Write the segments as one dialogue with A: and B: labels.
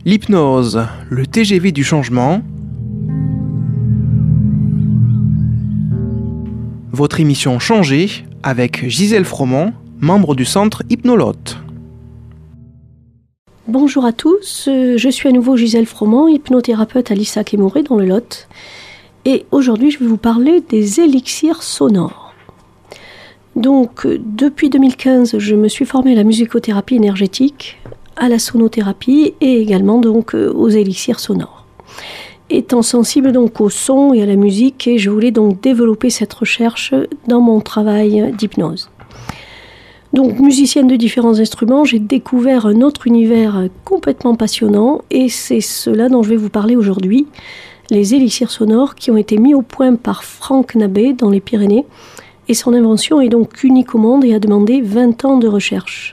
A: L'hypnose, le TGV du changement. Votre émission Changée avec Gisèle Fromont, membre du centre Hypnolote.
B: Bonjour à tous, je suis à nouveau Gisèle Fromont, hypnothérapeute à l'Issac et Morée dans le Lot. Et aujourd'hui, je vais vous parler des élixirs sonores. Donc, depuis 2015, je me suis formée à la musicothérapie énergétique, à la sonothérapie et également donc aux élixirs sonores. Étant sensible donc au son et à la musique, et je voulais donc développer cette recherche dans mon travail d'hypnose. Donc musicienne de différents instruments, j'ai découvert un autre univers complètement passionnant et c'est cela dont je vais vous parler aujourd'hui, les élixirs sonores qui ont été mis au point par Franck Nabet dans les Pyrénées et son invention est donc unique au monde et a demandé 20 ans de recherche.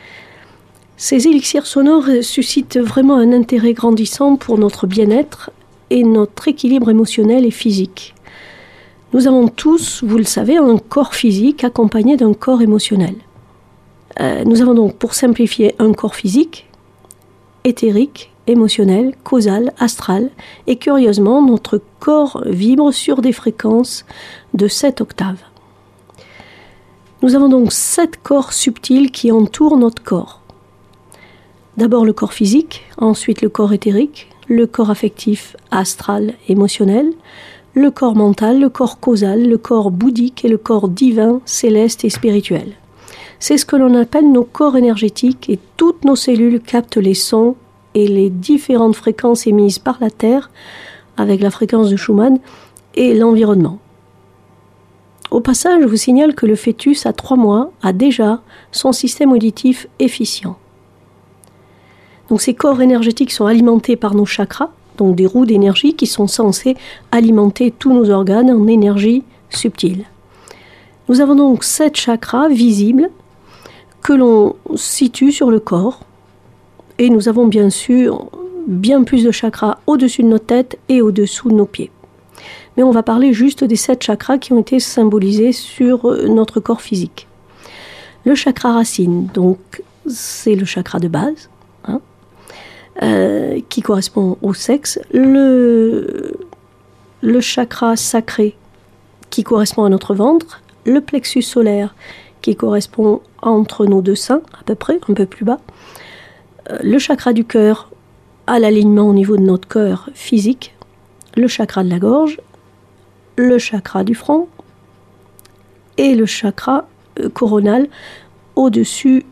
B: Ces élixirs sonores suscitent vraiment un intérêt grandissant pour notre bien-être et notre équilibre émotionnel et physique. Nous avons tous, vous le savez, un corps physique accompagné d'un corps émotionnel. Nous avons donc, pour simplifier, un corps physique, éthérique, émotionnel, causal, astral, et curieusement, notre corps vibre sur des fréquences de 7 octaves. Nous avons donc 7 corps subtils qui entourent notre corps. D'abord le corps physique, ensuite le corps éthérique, le corps affectif, astral, émotionnel, le corps mental, le corps causal, le corps bouddhique et le corps divin, céleste et spirituel. C'est ce que l'on appelle nos corps énergétiques et toutes nos cellules captent les sons et les différentes fréquences émises par la Terre avec la fréquence de Schumann et l'environnement. Au passage, je vous signale que le fœtus à 3 mois a déjà son système auditif efficient. Donc ces corps énergétiques sont alimentés par nos chakras, donc des roues d'énergie qui sont censées alimenter tous nos organes en énergie subtile. Nous avons donc 7 chakras visibles que l'on situe sur le corps et nous avons bien sûr bien plus de chakras au-dessus de notre tête et au-dessous de nos pieds. Mais on va parler juste des 7 chakras qui ont été symbolisés sur notre corps physique. Le chakra racine, donc c'est le chakra de base, qui correspond au sexe, le chakra sacré qui correspond à notre ventre, le plexus solaire qui correspond entre nos 2 seins, à peu près, un peu plus bas, le chakra du cœur à l'alignement au niveau de notre cœur physique, le chakra de la gorge, le chakra du front et le chakra coronal au-dessus,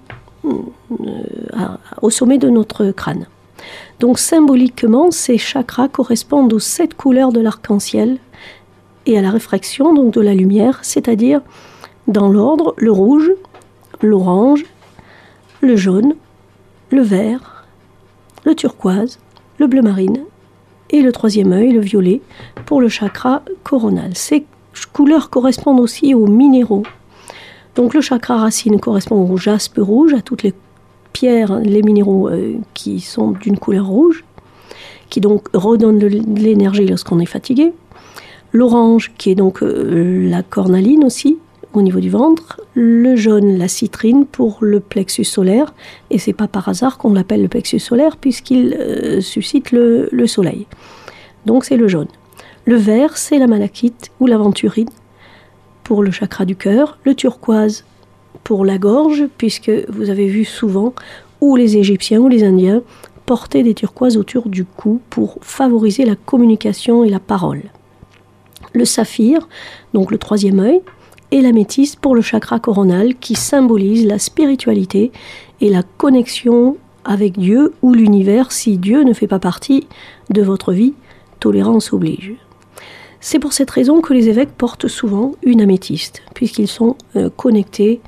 B: au sommet de notre crâne. Donc symboliquement, ces chakras correspondent aux 7 couleurs de l'arc-en-ciel et à la réfraction donc de la lumière, c'est-à-dire dans l'ordre le rouge, l'orange, le jaune, le vert, le turquoise, le bleu marine et le 3e œil, le violet, pour le chakra coronal. Ces couleurs correspondent aussi aux minéraux. Donc le chakra racine correspond au jaspe rouge, à toutes les pierres, les minéraux qui sont d'une couleur rouge, qui donc redonnent de l'énergie lorsqu'on est fatigué. L'orange, qui est donc la cornaline aussi, au niveau du ventre. Le jaune, la citrine, pour le plexus solaire. Et c'est pas par hasard qu'on l'appelle le plexus solaire, puisqu'il suscite le soleil. Donc c'est le jaune. Le vert, c'est la malachite ou l'aventurine, pour le chakra du cœur. Le turquoise, pour la gorge, puisque vous avez vu souvent où les Égyptiens ou les Indiens portaient des turquoises autour du cou pour favoriser la communication et la parole. Le saphir, donc le 3e œil, et l'améthyste pour le chakra coronal qui symbolise la spiritualité et la connexion avec Dieu ou l'univers si Dieu ne fait pas partie de votre vie, tolérance oblige. C'est pour cette raison que les évêques portent souvent une améthyste, puisqu'ils sont connectés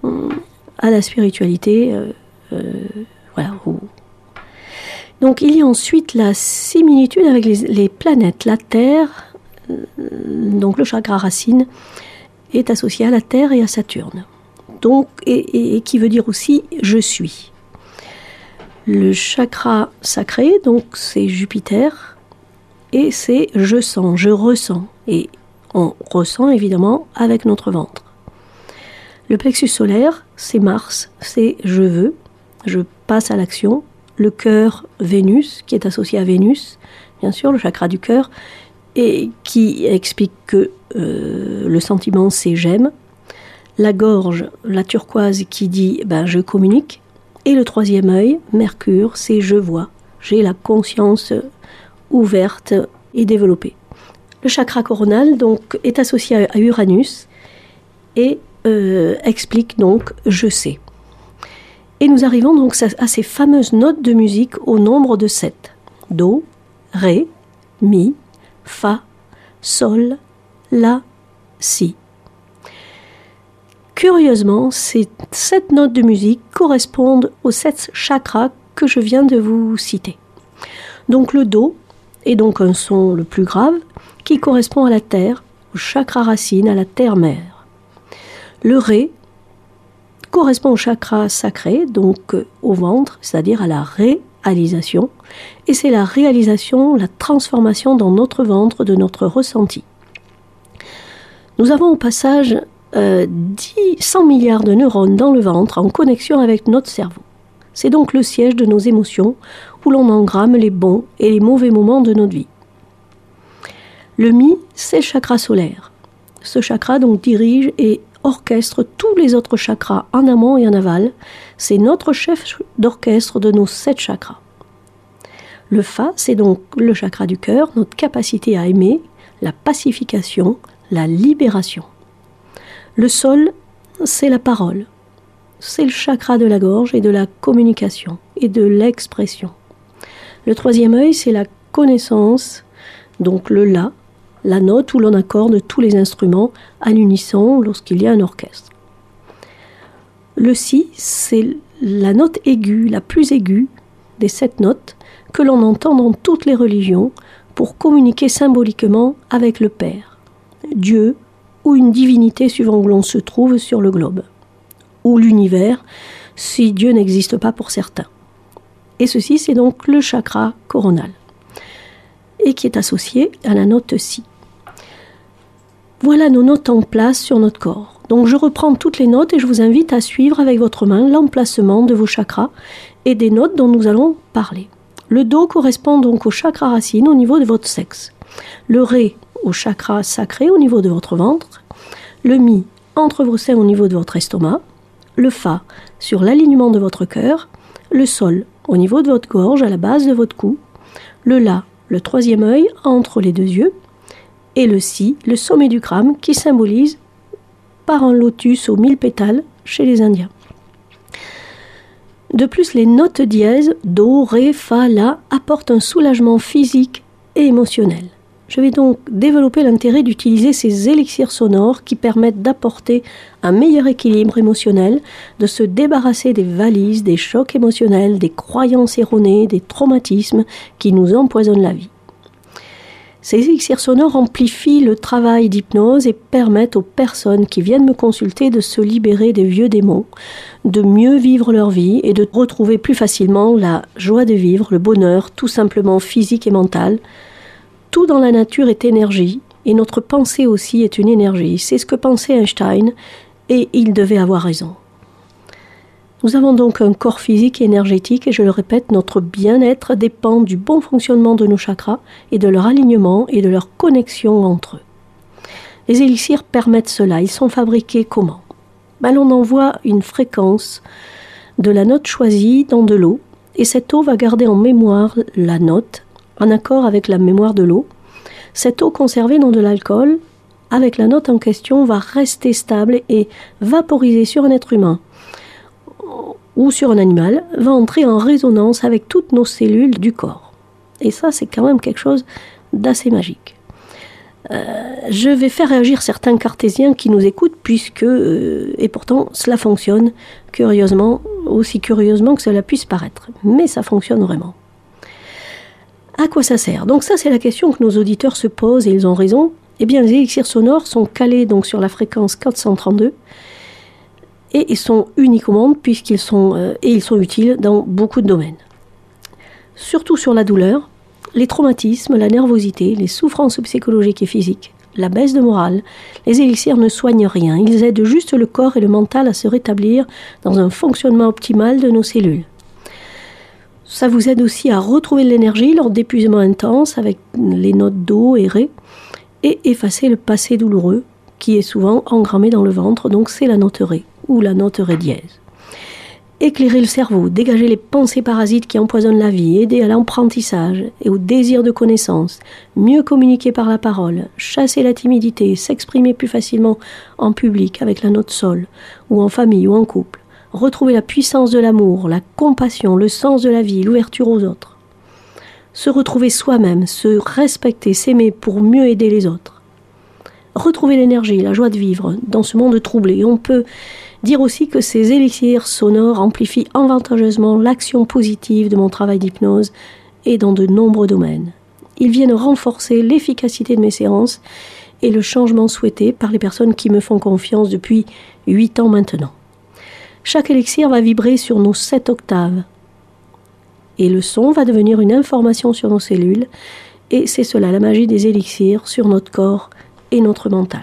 B: à la spiritualité. Voilà. Donc il y a ensuite la similitude avec les planètes. La Terre, donc le chakra racine, est associé à la Terre et à Saturne. Donc, et qui veut dire aussi « je suis ». Le chakra sacré, donc c'est Jupiter, et c'est « je sens »,« je ressens ». Et on ressent évidemment avec notre ventre. Le plexus solaire, c'est Mars, c'est « je veux », je passe à l'action. le cœur Vénus, qui est associé à Vénus, bien sûr, le chakra du cœur, et qui explique que le sentiment c'est j'aime. La gorge, la turquoise, qui dit je communique. Et le troisième œil, Mercure, c'est je vois. J'ai la conscience ouverte et développée. Le chakra coronal donc, est associé à Uranus et explique donc je sais. Et nous arrivons donc à ces fameuses notes de musique au nombre de 7. Do, Ré, Mi, Fa, Sol, La, Si. Curieusement, ces 7 notes de musique correspondent aux 7 chakras que je viens de vous citer. Donc le Do est donc un son le plus grave qui correspond à la terre, au chakra racine, à la terre-mère. Le Ré correspond au chakra sacré, donc au ventre, c'est-à-dire à la réalisation. Et c'est la réalisation, la transformation dans notre ventre de notre ressenti. Nous avons au passage 100 milliards de neurones dans le ventre en connexion avec notre cerveau. C'est donc le siège de nos émotions où l'on engramme les bons et les mauvais moments de notre vie. Le Mi, c'est le chakra solaire. Ce chakra donc dirige et orchestre tous les autres chakras en amont et en aval. C'est notre chef d'orchestre de nos 7 chakras. Le Fa, c'est donc le chakra du cœur, notre capacité à aimer, la pacification, la libération. Le Sol, c'est la parole. C'est le chakra de la gorge et de la communication et de l'expression. Le troisième œil, c'est la connaissance, donc le la note où l'on accorde tous les instruments à l'unisson lorsqu'il y a un orchestre. Le Si, c'est la note aiguë, la plus aiguë des 7 notes que l'on entend dans toutes les religions pour communiquer symboliquement avec le Père, Dieu ou une divinité suivant où l'on se trouve sur le globe, ou l'univers si Dieu n'existe pas pour certains. Et ceci, c'est donc le chakra coronal, et qui est associé à la note Si. Voilà nos notes en place sur notre corps. Donc je reprends toutes les notes et je vous invite à suivre avec votre main l'emplacement de vos chakras et des notes dont nous allons parler. Le Do correspond donc au chakra racine au niveau de votre sexe. Le Ré au chakra sacré au niveau de votre ventre. Le Mi entre vos seins au niveau de votre estomac. Le Fa sur l'alignement de votre cœur. Le Sol au niveau de votre gorge à la base de votre cou. Le La, le troisième œil entre les deux yeux. Et le Si, le sommet du crâne, qui symbolise par un lotus aux 1000 pétales chez les Indiens. De plus, les notes dièses, Do, Ré, Fa, La, apportent un soulagement physique et émotionnel. Je vais donc développer l'intérêt d'utiliser ces élixirs sonores qui permettent d'apporter un meilleur équilibre émotionnel, de se débarrasser des valises, des chocs émotionnels, des croyances erronées, des traumatismes qui nous empoisonnent la vie. Ces élixirs sonores amplifient le travail d'hypnose et permettent aux personnes qui viennent me consulter de se libérer des vieux démons, de mieux vivre leur vie et de retrouver plus facilement la joie de vivre, le bonheur, tout simplement physique et mental. Tout dans la nature est énergie et notre pensée aussi est une énergie. C'est ce que pensait Einstein et il devait avoir raison. Nous avons donc un corps physique et énergétique et je le répète, notre bien-être dépend du bon fonctionnement de nos chakras et de leur alignement et de leur connexion entre eux. Les élixirs permettent cela. Ils sont fabriqués comment ? L'on envoie une fréquence de la note choisie dans de l'eau et cette eau va garder en mémoire la note en accord avec la mémoire de l'eau. Cette eau conservée dans de l'alcool avec la note en question va rester stable et vaporisée sur un être humain ou sur un animal, va entrer en résonance avec toutes nos cellules du corps. Et ça, c'est quand même quelque chose d'assez magique. Je vais faire réagir certains cartésiens qui nous écoutent, puisque, et pourtant, cela fonctionne curieusement, aussi curieusement que cela puisse paraître. Mais ça fonctionne vraiment. À quoi ça sert ? Donc ça, c'est la question que nos auditeurs se posent, et ils ont raison. Eh bien, les élixirs sonores sont calés donc sur la fréquence 432, et ils sont uniques au monde puisqu'ils sont, ils sont utiles dans beaucoup de domaines. Surtout sur la douleur, les traumatismes, la nervosité, les souffrances psychologiques et physiques, la baisse de morale, les élixirs ne soignent rien. Ils aident juste le corps et le mental à se rétablir dans un fonctionnement optimal de nos cellules. Ça vous aide aussi à retrouver de l'énergie lors d'épuisement intense avec les notes do et ré et effacer le passé douloureux qui est souvent engrammé dans le ventre, donc c'est la note ré ou la note ré dièse. Éclairer le cerveau, dégager les pensées parasites qui empoisonnent la vie, aider à l'apprentissage et au désir de connaissance, mieux communiquer par la parole, chasser la timidité, s'exprimer plus facilement en public avec la note sol, ou en famille ou en couple, retrouver la puissance de l'amour, la compassion, le sens de la vie, l'ouverture aux autres. Se retrouver soi-même, se respecter, s'aimer pour mieux aider les autres. Retrouver l'énergie, la joie de vivre dans ce monde troublé. On peut dire aussi que ces élixirs sonores amplifient avantageusement l'action positive de mon travail d'hypnose et dans de nombreux domaines. Ils viennent renforcer l'efficacité de mes séances et le changement souhaité par les personnes qui me font confiance depuis 8 ans maintenant. Chaque élixir va vibrer sur nos 7 octaves et le son va devenir une information sur nos cellules et c'est cela la magie des élixirs sur notre corps et notre mental.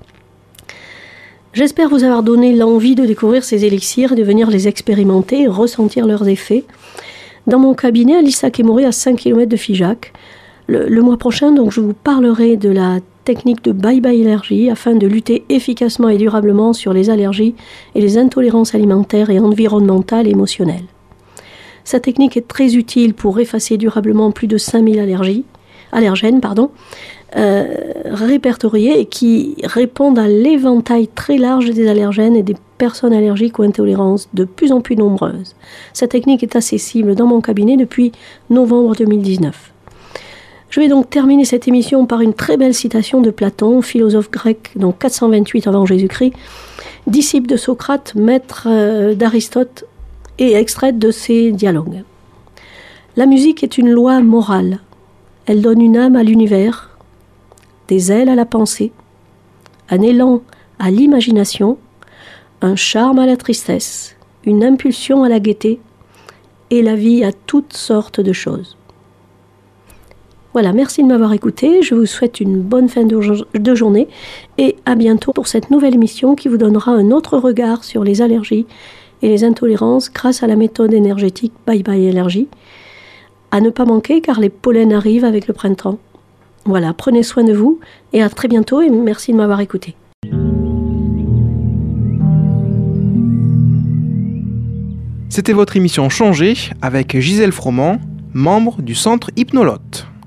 B: J'espère vous avoir donné l'envie de découvrir ces élixirs et de venir les expérimenter et ressentir leurs effets. Dans mon cabinet à l'Issa-Kémoré, à 5 km de Figeac, le mois prochain, donc, je vous parlerai de la technique de Bye Bye Allergie afin de lutter efficacement et durablement sur les allergies et les intolérances alimentaires et environnementales et émotionnelles. Cette technique est très utile pour effacer durablement plus de 5000 allergènes, répertoriés et qui répondent à l'éventail très large des allergènes et des personnes allergiques ou intolérances de plus en plus nombreuses. Cette technique est accessible dans mon cabinet depuis novembre 2019. Je vais donc terminer cette émission par une très belle citation de Platon, philosophe grec, donc 428 avant Jésus-Christ, disciple de Socrate, maître d'Aristote et extraite de ses dialogues. La musique est une loi morale. Elle donne une âme à l'univers, des ailes à la pensée, un élan à l'imagination, un charme à la tristesse, une impulsion à la gaieté et la vie à toutes sortes de choses. Voilà, merci de m'avoir écouté, je vous souhaite une bonne fin de journée et à bientôt pour cette nouvelle émission qui vous donnera un autre regard sur les allergies et les intolérances grâce à la méthode énergétique Bye Bye Allergie. À ne pas manquer car les pollens arrivent avec le printemps. Voilà, prenez soin de vous et à très bientôt et merci de m'avoir écouté.
A: C'était votre émission Changée avec Gisèle Froment, membre du Centre Hypnolote.